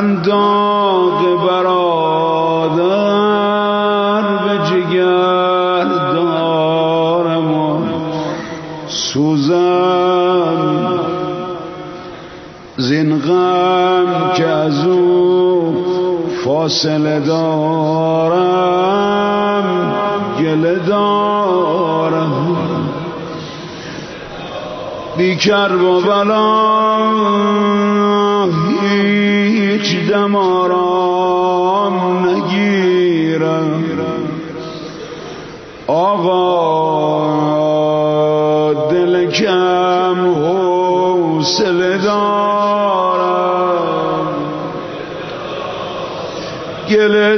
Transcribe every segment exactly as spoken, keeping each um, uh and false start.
من داغ برادر به جگر دارم و سوزم زین غم که از او فاصله دارم گله دارم بی کرب و بلا هیچ دم آرام نگیرم آقا دل کم حوصله دارم گله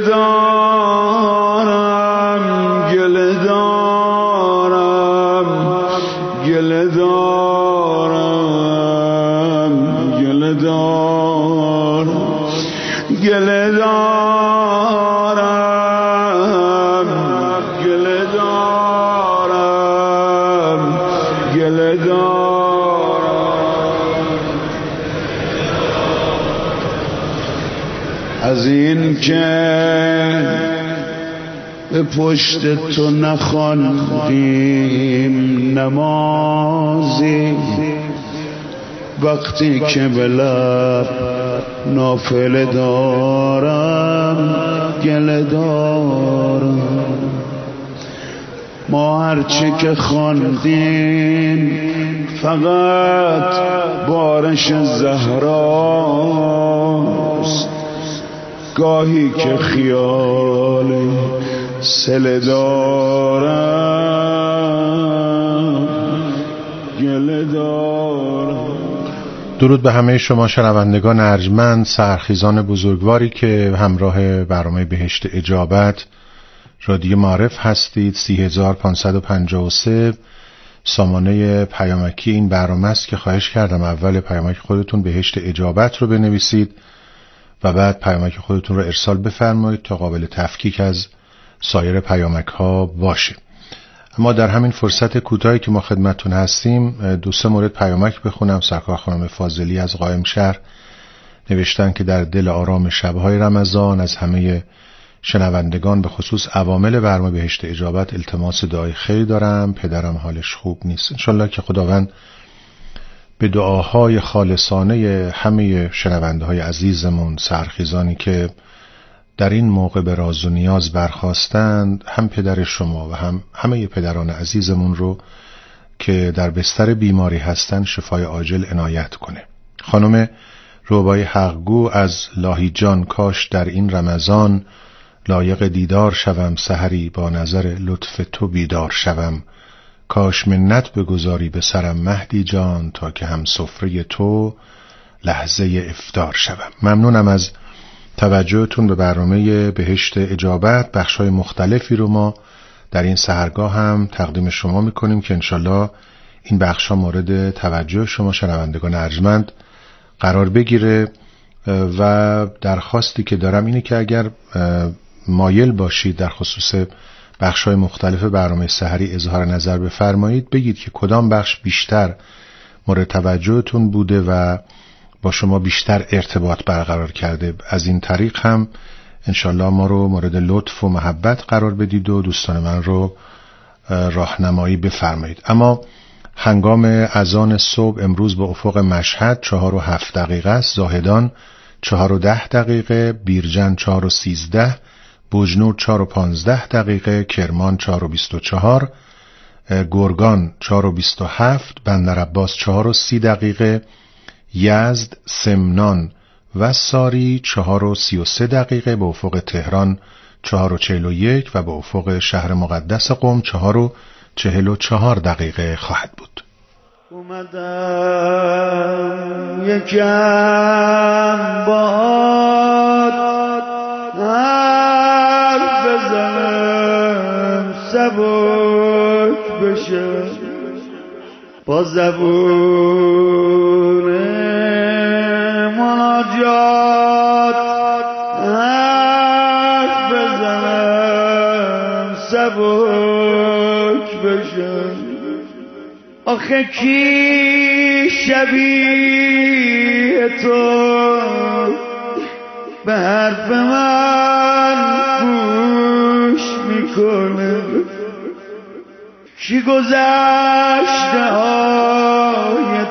دارم گله دارم گله دارم گله دارم گله دارم گله دارم گله دارم از این که به پشت تو نخواندیم نمازی وقتی که به لب نافله دارم گله دارم ما هرچی که خواندیم فقط بارش زهراست گاهی که خیال سله دارم گله دارم. درود به همه شما شنوندگان ارجمند سحرخیزان بزرگواری که همراه برنامه بهشت اجابت رادیو معارف هستید. سی هزار پانصد و پنجاه و سه سامانه پیامکی این برنامه است که خواهش کردم اول پیامک خودتون بهشت اجابت رو بنویسید و بعد پیامک خودتون رو ارسال بفرمایید تا قابل تفکیک از سایر پیامک ها باشه. اما در همین فرصت کوتاهی که ما خدمتتون هستیم دو سه مورد پیامک بخونم. سرکار خانم فاضلی از قائم شهر نوشتن که در دل آرام شب‌های رمضان از همه شنوندگان به خصوص عوامل برنامه بهشت اجابت التماس دعای خیر دارم، پدرم حالش خوب نیست. انشالله که خداوند به دعاهای خالصانه همه شنونده های عزیزمون سحرخیزانی که در این موقع به راز و نیاز برخواستند هم پدر شما و هم همه پدران عزیزمون رو که در بستر بیماری هستند شفای عاجل عنایت کنه. خانم روبای حقگو از لاهیجان کاش در این رمضان لایق دیدار شوم سحری با نظر لطف تو بیدار شوم کاش منت بگذاری به سرم مهدی جان تا که هم سفره تو لحظه افطار شوم. ممنونم از توجهتون به برنامه بهشت اجابت. بخش‌های مختلفی رو ما در این سحرگاه هم تقدیم شما میکنیم که انشالله این بخش‌ها مورد توجه شما شنوندگان ارجمند قرار بگیره و درخواستی که دارم اینه که اگر مایل باشید در خصوص بخش‌های مختلف برنامه سحری اظهار نظر بفرمایید، بگید که کدام بخش بیشتر مورد توجهتون بوده و با شما بیشتر ارتباط برقرار کرده. از این طریق هم انشالله ما رو مورد لطف و محبت قرار بدید و دوستان من رو راهنمایی بفرمایید. اما هنگام اذان صبح امروز به افق مشهد چهار و هفت دقیقه است، زاهدان چهار و ده دقیقه، بیرجن چهار و سیزده، بوجنور چهار و پانزده دقیقه، کرمان چهار و بیست و چهار، گرگان چهار و بیست و هفت، بندر عباس چهار و سی دقیقه، یزد، سمنان و ساری چهار و سی و سه دقیقه، به افق تهران چهار و چهل و یک و به افق شهر مقدس قم چهار و چهل و چهار دقیقه خواهد بود. اومدم یکم باد حرف بزنم سبک بشه با زبون مناجات حرف بزنم سبک بشه. آخه کی شبیه تو به حرف من گوش میکنه، کی گذشته های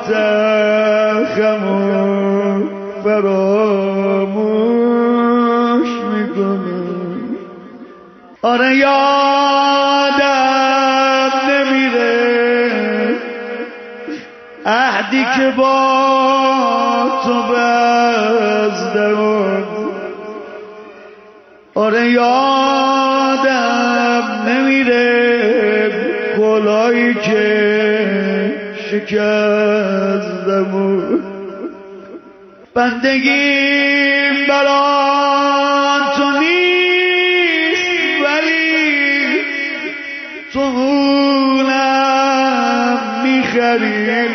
تلخمو فراموش میکنه. آره یادم نمیره عهدی که با تو بستم، آره یادم نمیره قولایی که شکستم. بندگیم برای تو نیست ولی تو اونم میخری،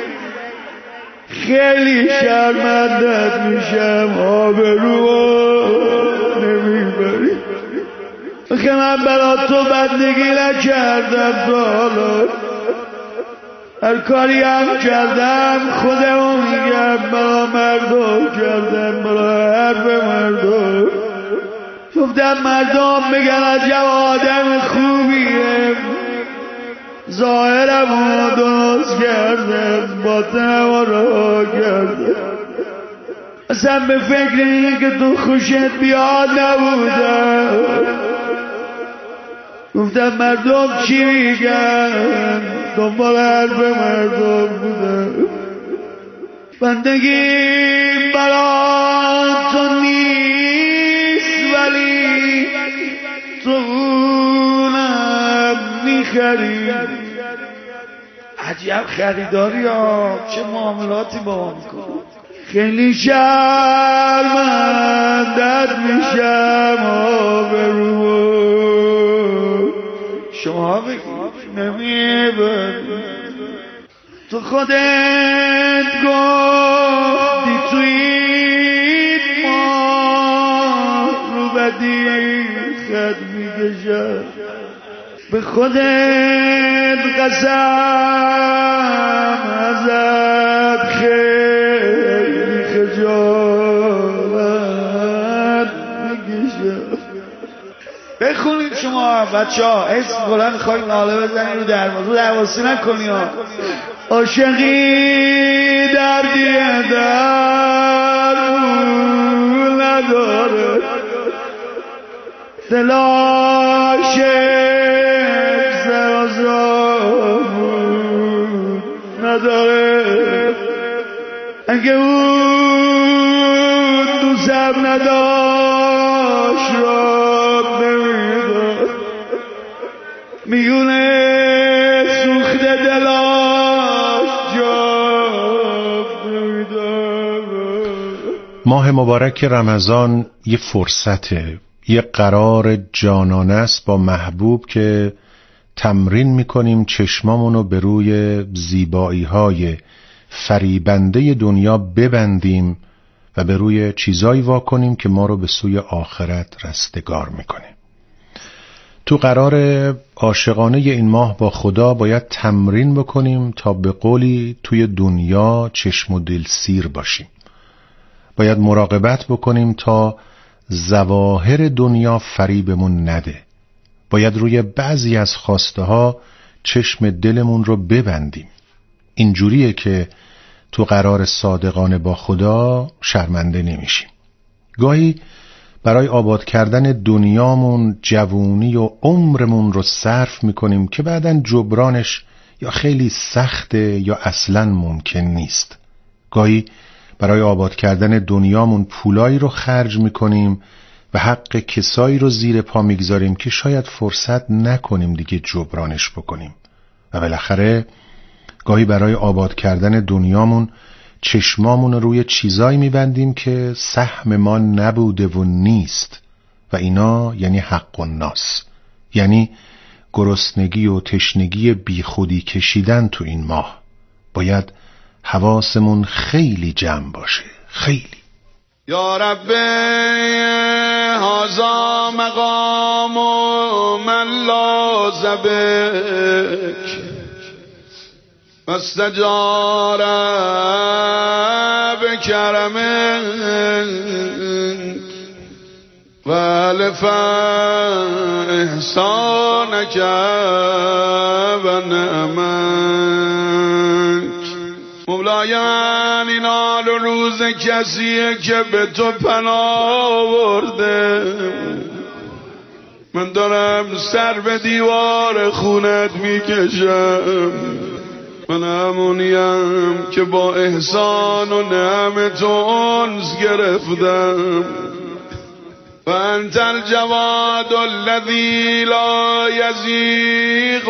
خیلی شرمندت میشم آبرو نمیبری. که من برای تو بندگی نکردم تا حالا، هر کاری هم کردم خودمو میگم برای مردم کردم، برای حرف مردم گفتم مردم بگن عجب آدم خوبیه، ظاهرمو درست کردم باطنمو رها کردم، اصلا به فکر این که تو خوشت بیاد نبودم. گفتم مردم چی میگن، دنبال حرف مردم بودم. بندگی برای تو نیست ولی تو اونم میخری. عجب خریداری ها، چه معاملاتی با ما میکنه. خیلی شرمندت میشم آبرو شما بگید نمیبری. تو خودت گفتی توی ما رو بدی خط میکشم، به خودت قسم ازت خیلی خجالت میکشم. بخونید شما بچه ها، اسم بلند خواهی ناله بزنید رو دروازه، رو دروازه نکنی ها. عاشقی دردی درمون نداره، دلاش زرازامون نداره. اگه اون دوستم نداشت را نمیداد، میونه سوخت دلاش جا نمیداد. ماه مبارک رمضان یه فرصته، یه قرار جانانه است با محبوب که تمرین میکنیم چشمامونو به روی زیبایی‌های فریبنده دنیا ببندیم و به روی چیزایی واکنیم که ما رو به سوی آخرت رستگار میکنه. تو قرار عاشقانه این ماه با خدا باید تمرین بکنیم تا به قولی توی دنیا چشم و دل سیر باشیم. باید مراقبت بکنیم تا ظواهر دنیا فریبمون نده. باید روی بعضی از خواسته ها چشم دلمون رو ببندیم. اینجوریه که تو قرار صادقانه با خدا شرمنده نمیشیم. گاهی برای آباد کردن دنیامون جوونی و عمرمون رو صرف میکنیم که بعداً جبرانش یا خیلی سخته یا اصلاً ممکن نیست. گاهی برای آباد کردن دنیامون پولایی رو خرج میکنیم و حق کسایی رو زیر پا میگذاریم که شاید فرصت نکنیم دیگه جبرانش بکنیم. و بالاخره گاهی برای آباد کردن دنیامون چشمامون روی چیزایی میبندیم که سهم ما نبوده و نیست و اینا یعنی حق الناس، یعنی گرسنگی و تشنگی بیخودی کشیدن تو این ماه. باید حواسمون خیلی جمع باشه، خیلی. یا رب هذا مقام من لازبک واستجار بکرمک لألف إحسانك ونعمك. مولای من این حال و روز کسیه که به تو پناه آورده. من دارم سر به دیوار خونت میکشم. من همونیم که با احسان و نعمت و انس گرفتم. و انت الجواد الذی لا یزیغ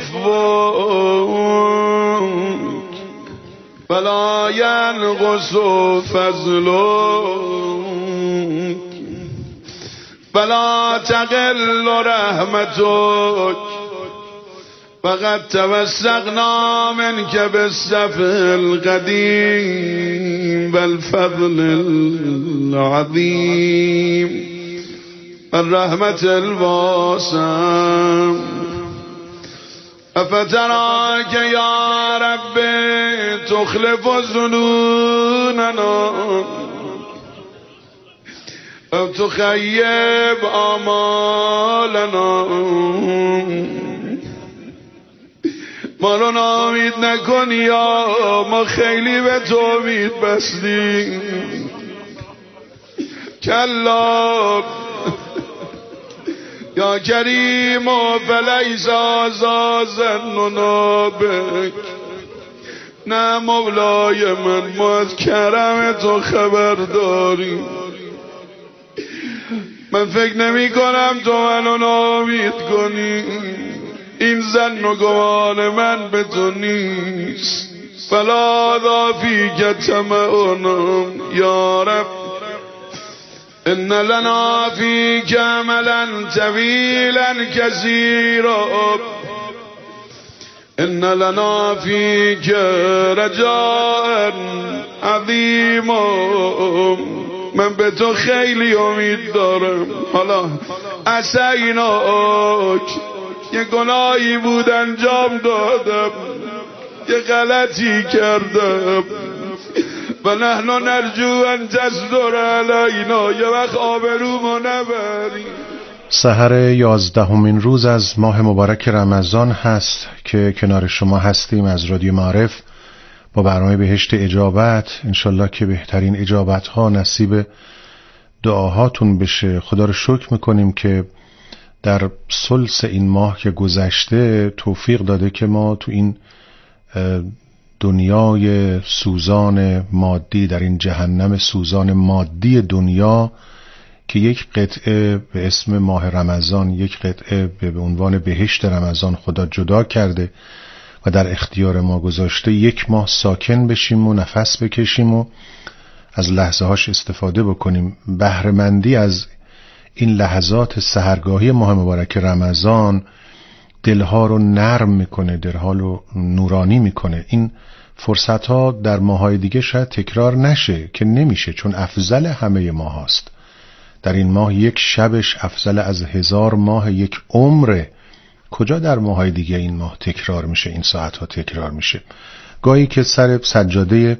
عفوک ولا ینقص فضلک ولا تقل رحمتک. فقد توسقنا منك بالسفه القديم والفضل العظيم والرحمة الواسعة. أفتراك يا رب تخلف ظنوننا أو تخيب آمالنا. ما رو نامید نکن یا ما خیلی به تو امید بستیم. کلا یا کریم و فلیس هذا ظننا بک. نه مولای من ما از کرم تو خبر داریم. من فکر نمی کنم تو منو نامید کنی. این زن و گمان من به تو نیست. فلا ذا فیک طمعنا یا رب. ان لنا فیک عملا طویلا کثیرا. ان لنا فیک رجاء عظیما. من به تو خیلی امید دارم. حالا عصیناک یه گناهی بود انجام دادم، یه غلطی کردم. و نحن نرجو ان تصدر علینا. یه وقت آبرومو نبری. سحر یازدهمین روز از ماه مبارک رمضان هست که کنار شما هستیم از رادیو معارف با برنامه بهشت اجابت. انشالله که بهترین اجابت ها نصیب دعاهاتون بشه. خدا رو شکر میکنیم که در ثلث این ماه که گذشته توفیق داده که ما تو این دنیای سوزان مادی، در این جهنم سوزان مادی دنیا که یک قطعه به اسم ماه رمضان، یک قطعه به عنوان بهشت رمضان خدا جدا کرده و در اختیار ما گذاشته، یک ماه ساکن بشیم و نفس بکشیم و از لحظه هاش استفاده بکنیم. بهره‌مندی از این لحظات سحرگاهی ماه مبارک رمضان دلها رو نرم میکنه، دلها رو نورانی میکنه. این فرصت ها در ماهای دیگه شاید تکرار نشه که نمیشه، چون افضل همه ماه هاست. در این ماه یک شبش افضل از هزار ماه یک عمره. کجا در ماهای دیگه این ماه تکرار میشه، این ساعت ها تکرار میشه؟ گاهی که سر سجاده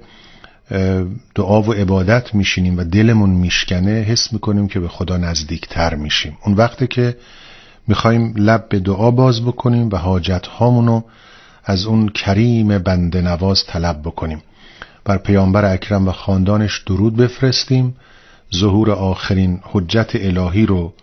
دعا و عبادت میشینیم و دلمون میشکنه، حس میکنیم که به خدا نزدیکتر میشیم. اون وقتی که میخوایم لب به دعا باز بکنیم و حاجت هامونو از اون کریم بنده نواز طلب بکنیم. بر پیامبر اکرم و خاندانش درود بفرستیم، ظهور آخرین حجت الهی رو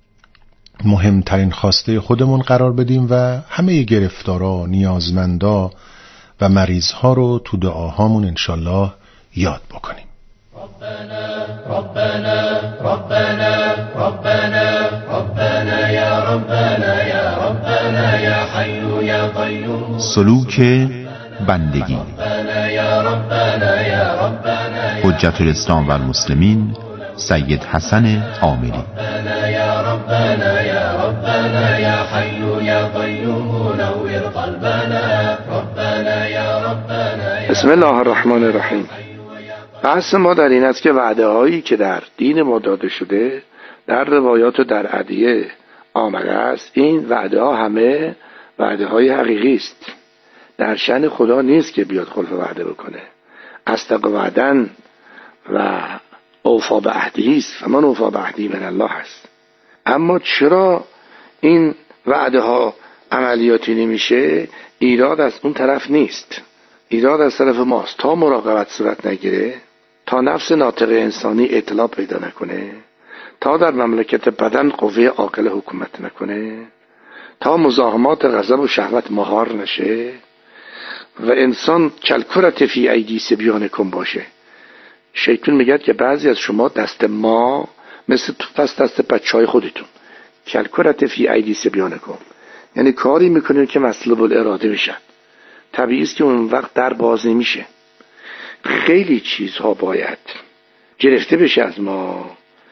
مهمترین خواسته خودمون قرار بدیم و همه گرفتارا، نیازمندا و مریضها رو تو دعاهامون انشالله یاد بکنیم. ربنا ربنا ربنا ربنا ربنا یا ربنا یا ربنا یا حی یا قیوم. سلوک بندگی. ربنا یا ربنا یا ربنا حجت الاسلام و المسلمین سید حسن عامری. ربنا یا ربنا یا ربنا یا حی یا قیوم نور قلبنا. ربنا یا ربنا. بسم الله الرحمن الرحیم. بحث ما در این است که وعده هایی که در دین ما داده شده، در روایات و در ادعیه آمده است، این وعده ها همه وعده های حقیقی است. در شأن خدا نیست که بیاد خلف وعده بکنه. اصدق وعدن و اوفا به عهدی است. فمن اوفا به عهدی من الله است. اما چرا این وعده ها عملیاتی نمیشه؟ ایراد از اون طرف نیست، ایراد از طرف ماست. تا مراقبت صورت نگیره، تا نفس ناطق انسانی اطلاع پیدا نکنه، تا در مملکت بدن قوه عاقله حکومت نکنه، تا مزاحمات غضب و شهوت مهار نشه و انسان کلکرت فی ایدی صبیانکم باشه. شیطان میگه که بعضی از شما دست ما مثل توفست دست بچهای خودتون، کلکرت فی ایدی صبیانکم، یعنی کاری میکنه که مسلوب الاراده بشن. طبیعی است که اون وقت در باز نمیشه. خیلی چیزها باید گرفته بشه از ما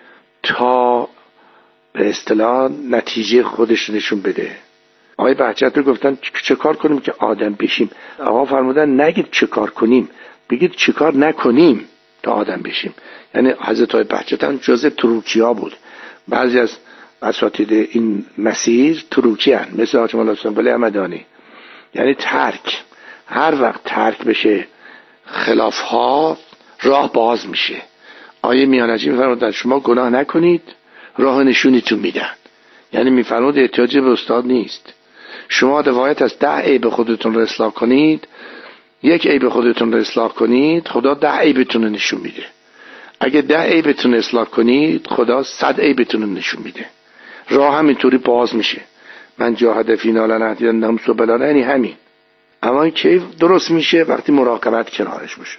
تا به اصطلاح نتیجه خودش نشون بده. آقای بهجت رو گفتن چه کار کنیم که آدم بشیم. آقا فرمودن نگید چه کار کنیم، بگید چه کار نکنیم تا آدم بشیم. یعنی حضرت آقای بهجت هم جزء تروکیا بود. بعضی از اساتید این مسیر تروکی هن، مثل حاج مولا سنبل همدانی. یعنی ترک، هر وقت ترک بشه خلاف ها راه باز میشه. آیه میانجی میفرمودن شما گناه نکنید راه نشونیتون میدن. یعنی میفرمود احتیاجی به استاد نیست. شما روایت از ده عیب خودتون رو اصلاح کنید، یک عیب خودتون رو اصلاح کنید، خدا ده عیبتون رو نشون میده. اگه ده عیبتون اصلاح کنید، خدا صد عیبتون رو نشون میده. راه همینطوری باز میشه. من جاهد فینا لنهدینهم سبلنا، یعنی همین. اما این کیف درست میشه وقتی مراقبت کنارش باشه.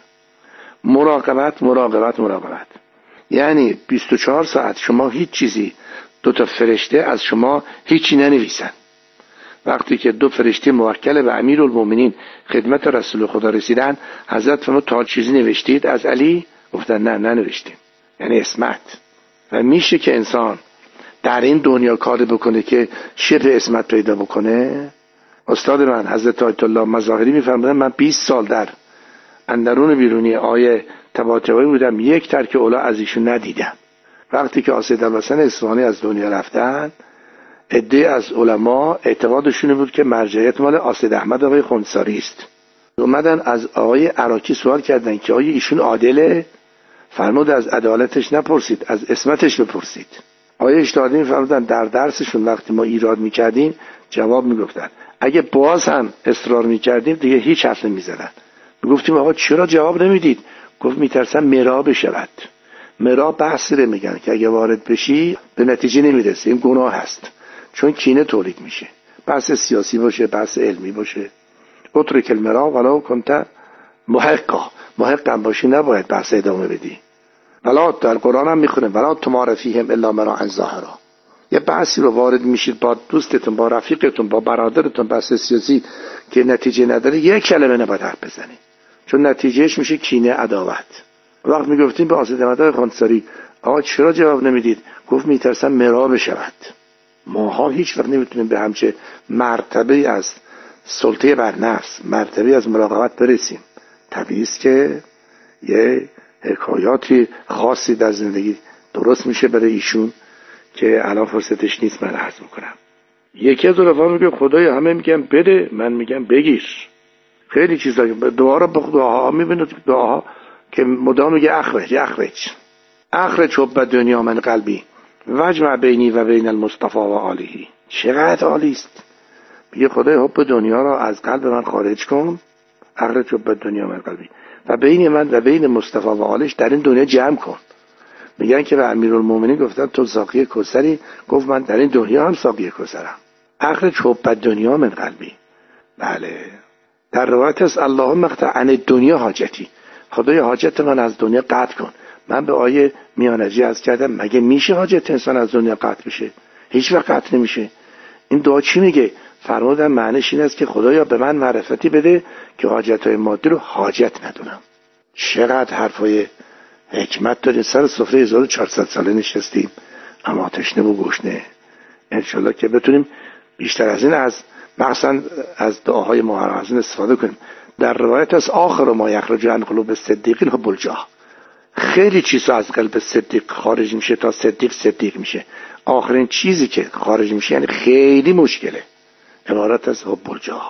مراقبت مراقبت مراقبت یعنی بیست و چهار ساعت شما هیچ چیزی، دو تا فرشته از شما هیچی ننویسن. وقتی که دو فرشته موکل به امیرالمومنین خدمت رسول خدا رسیدن، حضرت فرمود تا چیزی نوشتید از علی؟ گفتن نه ننوشتیم. یعنی اسمت. و میشه که انسان در این دنیا کار بکنه که شبه اسمت پیدا بکنه؟ استاد من حضرت آیت الله مظاهری میفرمودن من بیست سال در اندرون بیرونی آیه طباطبایی بودم، یک ترک اولا از ایشون ندیدم. وقتی که آسید الحسن اصفهانی از دنیا رفتن، عده از علما اعتقادشون بود که مرجعیت مال آسید احمد آقای خنثاری است. اومدن از آقای عراقی سوال کردن که آیا ایشون عادله؟ فرمود از عدالتش نپرسید، از اسمتش بپرسید. آقای اشتهادی میفرمودن در درسشون وقتی ما ایراد میکردیم جواب میگفتن، اگه باز هم اصرار میکردیم دیگه هیچ حرف نمیزدن. میگفتیم آقا چرا جواب نمیدید؟ گفت میترسم مرا بشود. مرا بحثی رو میگن که اگه وارد بشی به نتیجه نمیرسی، این گناه هست، چون کینه تولید میشه. بحث سیاسی باشه، بحث علمی باشه، اترک المرا ولو کنت محقا، محق هم باشی نباید بحث ادامه بدی. ولا در قرآن هم میخونیم ولا تمار فیهم الا مراء ظاهرا. یه بحثی رو وارد میشید با دوستتون، با رفیقتون، با برادرتون، بحث سیاسی که نتیجه نداره، یک کلمه نباید حرف بزنی، چون نتیجهش میشه کینه، عداوت. وقت میگفتیم به آسید احمد خنثاری آقا چرا جواب نمیدید؟ گفت میترسم مرا بشود. ماها هیچ وقت نمیتونیم به همچه مرتبه از سلطه بر نفس، مرتبه از مراقبت برسیم. طبیعی است که یه حکایاتی خاصی در زندگی درست میشه برای ایشون که الان فرصتش نیست من عرض میکنم. یکی از رفقا میگه خدایا همه میگم بده، من میگم بگیر. خیلی چیزا دعا رو به دعاها میبینید، دعاها که مدام میگه اخرج اخرج اخرج حب دنیا من قلبی وجمع بینی و بین المصطفى و آله. چقدر عالی است. میگه خدای حب دنیا را از قلب من خارج کن، اخرج حب دنیا من قلبی، و بین من و بین مصطفی و آلش در این دنیا جمع کن. میگن که به امیرالمومنین گفتن تو ساقی کوثری، گفت من در این دنیا هم ساقی کوثرم. اخرج حب دنیا من قلبی. بله در روایت است اللهم اقطع عن دنیا حاجتی، خدای حاجت من از دنیا قطع کن. من به آیه میانجی عرض کردم مگه میشه حاجت انسان از دنیا قطع بشه؟ هیچ وقت قطع نمیشه. این دعا چی میگه؟ فرمودن معنیش این است که خدایا به من معرفتی بده که حاجتهای مادی رو حاجت ندونم. چقدر حرفای حکمت داریم. سر سفره هزار و چهارصد ساله نشستیم اما تشنه و گشنه. انشالله که بتونیم بیشتر از این از مثلا از دعاهای محرمین استفاده کنیم. در روایت از آخر ما یخرج عن قلوب الصدیقین حب الجاه. خیلی چیزا از قلب صدیق خارج میشه تا صدیق صدیق میشه. آخرین چیزی که خارج میشه یعنی خیلی مشکله، عبارت از حب الجاه،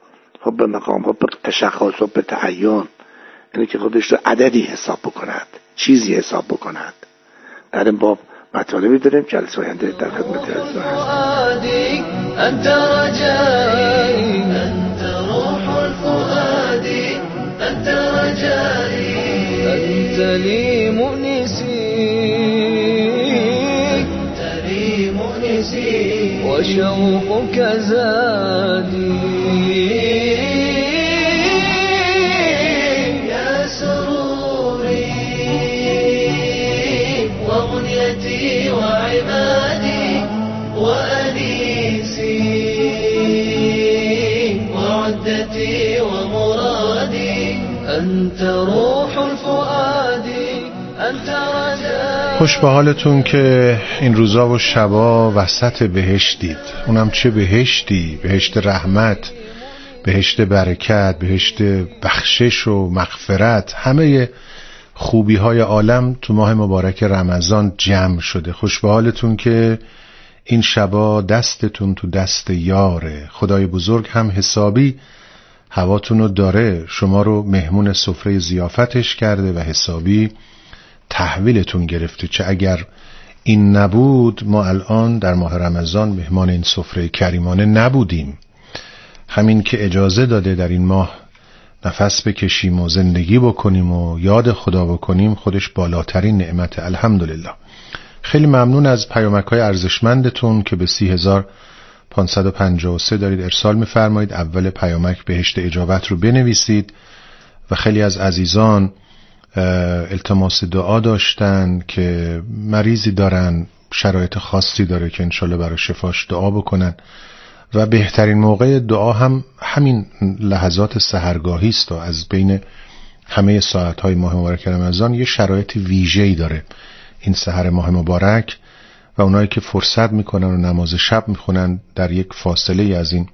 حب مقام، حب تشخص، حب تعین، یعنی که خودش رو عددی حساب بکند، چیزی حساب بکند. در این باب مطالبی داریم جلسه آینده در خدمت عزیزان فؤادي أنت رجائي أنت روح الفؤاد أنت رجائي أنت لي مؤنسي أنت لي مؤنسي وشوقك زادي يا سروري وغنيتي وعبادي وأنيسي وعدتي ومرادي أنت روح الفؤاد أنت رجائي. خوش به حالتون که این روزا و شبا وسط بهشتید. اونم چه بهشتی؟ بهشت رحمت، بهشت برکت، بهشت بخشش و مغفرت، همه خوبی های عالم تو ماه مبارک رمضان جمع شده. خوش به حالتون که این شبا دستتون تو دست یاره. خدای بزرگ هم حسابی هواتونو داره، شما رو مهمون سفره ضیافتش کرده و حسابی تحویلتون گرفته. چه اگر این نبود ما الان در ماه رمضان مهمان این سفره کریمانه نبودیم. همین که اجازه داده در این ماه نفس بکشیم و زندگی بکنیم و یاد خدا بکنیم خودش بالاترین نعمت. الحمدلله. خیلی ممنون از پیامک‌های ارزشمندتون که به سی هزار پانصد و پنجاه و سه دارید ارسال می‌فرمایید. اول پیامک بهشت اجابت رو بنویسید و خیلی از عزیزان التماس دعا داشتن که مریضی دارن، شرایط خاصی داره که انشالله برای شفاش دعا بکنن و بهترین موقع دعا هم همین لحظات سحرگاهی است. و از بین همه ساعت‌های ماه مبارک رمضان یه شرایط ویژه‌ای داره این سحر ماه مبارک و اونایی که فرصت میکنن و نماز شب میخونن در یک فاصله از این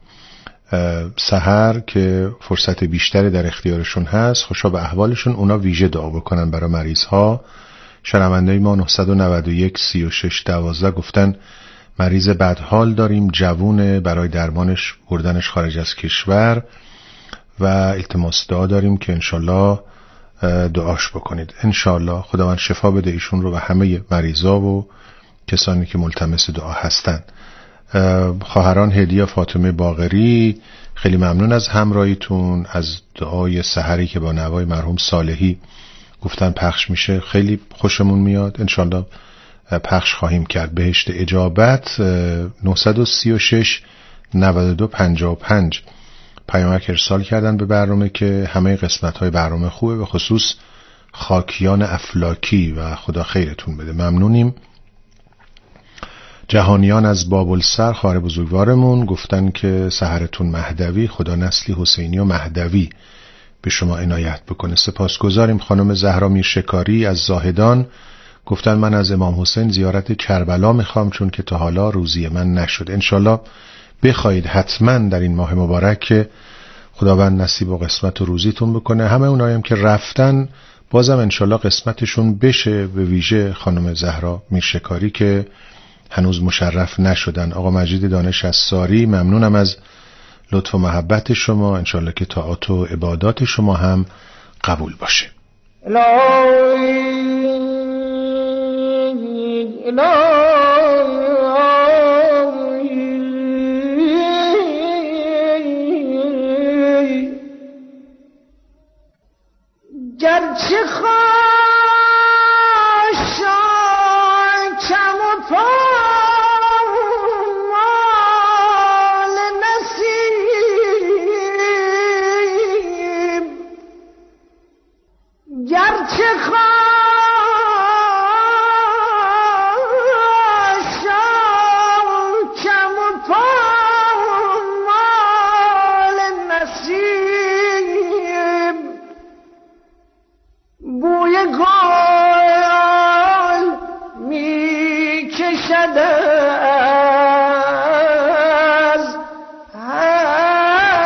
سحر که فرصت بیشتری در اختیارشون هست، خوشا به احوالشون، اونا ویژه دعا بکنن برای مریض ها. شنونده ما نه نه یک سی و شش دوازده گفتن مریض بدحال داریم، جوونه، برای درمانش بردنش خارج از کشور و التماس دعا داریم که انشالله دعاش بکنید. انشالله خداوند شفا بده ایشون رو و همه مریضا و کسانی که ملتمس دعا هستن. خواهران هدیه فاطمه باقری خیلی ممنون از همراهیتون، از دعای سحری که با نوای مرحوم صالحی گفتن پخش میشه، خیلی خوشمون میاد. انشالله پخش خواهیم کرد. بهشت اجابت نه سه شش نه دو پنجاه و پنج پیامک ارسال کردن به برنامه که همه قسمت های برنامه خوبه، به خصوص خاکیان افلاکی و خدا خیرتون بده. ممنونیم. جهانیان از بابلسر خواهر بزرگوارمون گفتن که سحرتون مهدوی، خدا نسلی حسینی و مهدوی به شما عنایت بکنه. سپاسگزاریم. خانم زهرا میرشکاری از زاهدان گفتن من از امام حسین زیارت کربلا میخوام چون که تا حالا روزی من نشد. انشالله بخواید حتما در این ماه مبارک که خداوند نصیب و قسمت و روزیتون بکنه. همه اونایی هم که رفتن بازم انشالله قسمتشون بشه، به ویژه خانم زهرا میرشکاری که هنوز مشرف نشدن. آقا مجید دانش از ساری ممنونم از لطف و محبت شما. انشالله که طاعات و عبادات شما هم قبول باشه. گرچه خاشان کم و پامال نسیم، گرچه خاشان کم و پامال نسیم، بوی گل می کشد از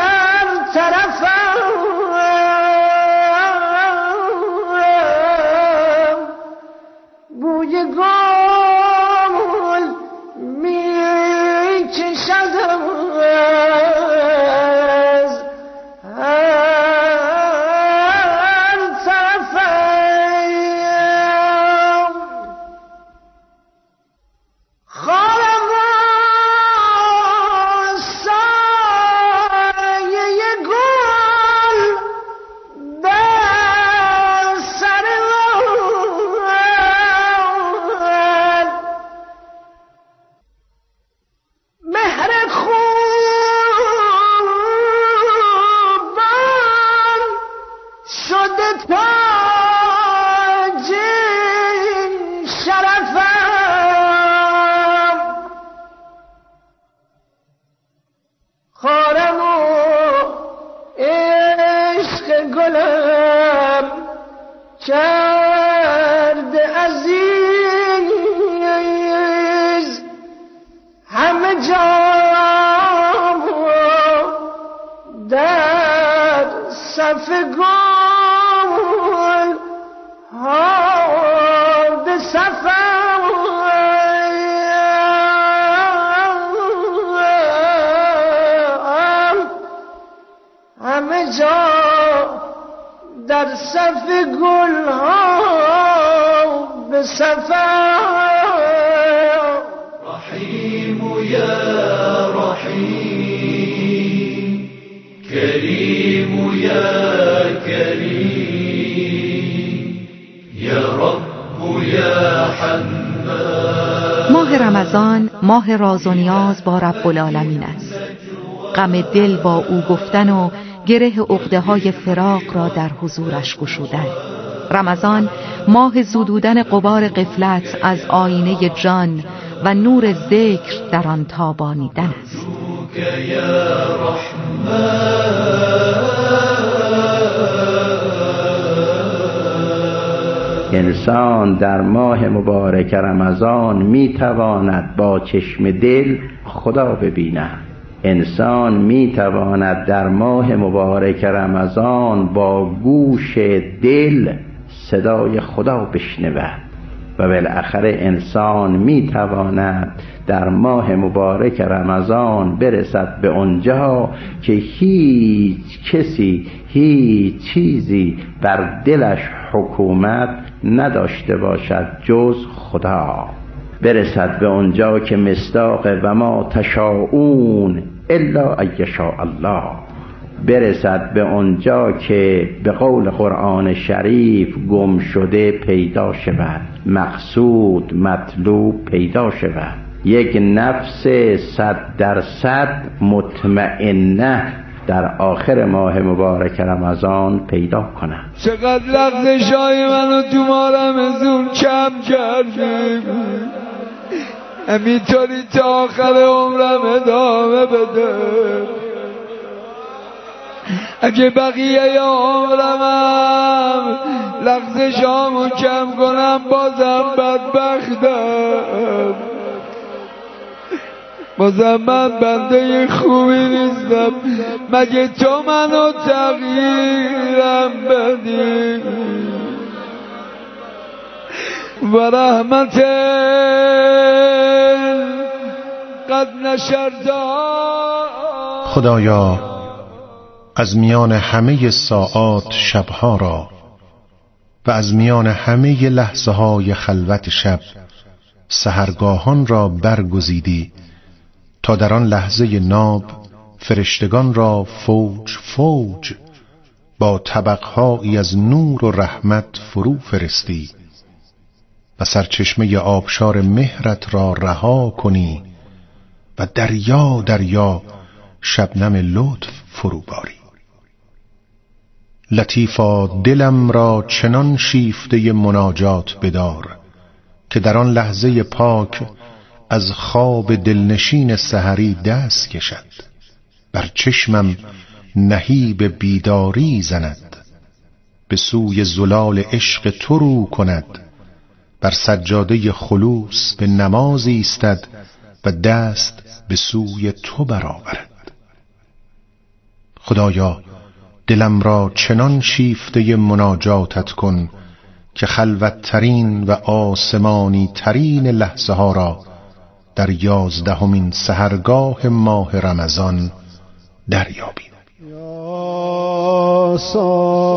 هر طرفم، گلم کرده عزیز همه جام در صف گل ها به صفم همه جا در صف گل ها به صفم رحیم یا رحیم کریم یا کریم یا رب یا حنان. ماه رمضان ماه راز و نیاز با رب العالمین است. غم دل با او گفتن و گره عقده‌های فراق را در حضورش گشودن. رمضان ماه زدودن غبار غفلت از آینه جان و نور ذکر در آن تابانیدن است. انسان در ماه مبارک رمضان میتواند با چشم دل خدا ببیند. انسان میتواند در ماه مبارک رمضان با گوش دل صدای خدا بشنود و بالاخره انسان میتواند در ماه مبارک رمضان برسد به اونجا که هیچ کسی هیچ چیزی بر دلش حکومت نداشته باشد جز خدا. برسد به اونجا که مصداق و ما تشاءون الا ان یشاء الله. برسد به اونجا که به قول قرآن شریف گم شده پیدا شود، مقصود مطلوب پیدا شود. یک نفس صد درصد مطمئنه در آخر ماه مبارک رمضان پیدا کنم. چقدر لغزشای منو تو ماه رمضان کم کردی، همینطوری تا آخر عمرم ادامه بده. اگه بقیه عمرم لغزشامو کم کنم بازم بدبختم، بازم من بنده خوبی نیستم. مگه تو منو تغییرم بدی و رحمت قد نشردا. خدایا از میان همه ساعات شبها را و از میان همه لحظه های خلوت شب سحرگاهان را برگزیدی تا در آن لحظه ناب فرشتگان را فوج فوج با طبقهایی از نور و رحمت فرو فرستی و سرچشمه آبشار مهرت را رها کنی و دریا دریا شبنم لطف فرو باری. لطیفا دلم را چنان شیفته مناجات بدار که در آن لحظه پاک از خواب دلنشین سحری دست کشد، بر چشمم نهیب بیداری زند، به سوی زلال عشق تو رو کند، بر سجاده خلوص به نماز ایستد و دست به سوی تو برآورد. خدایا دلم را چنان شیفته مناجاتت کن که خلوتترین و آسمانی ترین لحظه ها را در یازدهمین سحرگاه ماه رمضان دریابیم.